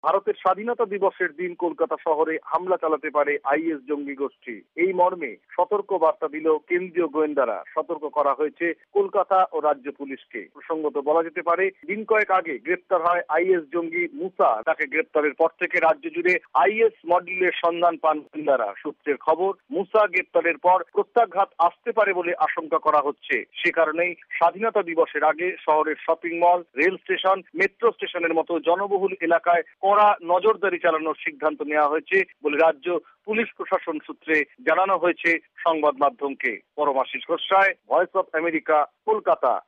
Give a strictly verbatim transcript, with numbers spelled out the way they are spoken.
ভারতের স্বাধীনতা দিবসের দিন কলকাতা শহরে হামলা চালাতে পারে আইএস জঙ্গি গোষ্ঠী। এই মর্মে সতর্ক বার্তা দিল কেন্দ্রীয় গোয়েন্দারা। সতর্ক করা হয়েছে কলকাতা ও রাজ্য পুলিশকে। প্রসঙ্গত বলা যেতে পারে, দিন কয়েক আগে গ্রেপ্তার হয় আইএস জঙ্গি মুসা। তাকে গ্রেপ্তারের পর থেকে রাজ্য জুড়ে আইএস মডেলের সন্ধান পান গোয়েন্দারা। সূত্রের খবর, মুসা গ্রেপ্তারের পর প্রত্যাঘাত আসতে পারে বলে আশঙ্কা করা হচ্ছে। সে কারণেই স্বাধীনতা দিবসের আগে শহরের shopping mall, rail station, metro স্টেশনের মতো জনবহুল এলাকায় কড়া নজরদারি চালানোর সিদ্ধান্ত নেওয়া হয়েছে বলে রাজ্য পুলিশ প্রশাসন সূত্রে জানানো হয়েছে সংবাদ মাধ্যমকে। Paramashis Goswami, voice of America, Kolkata.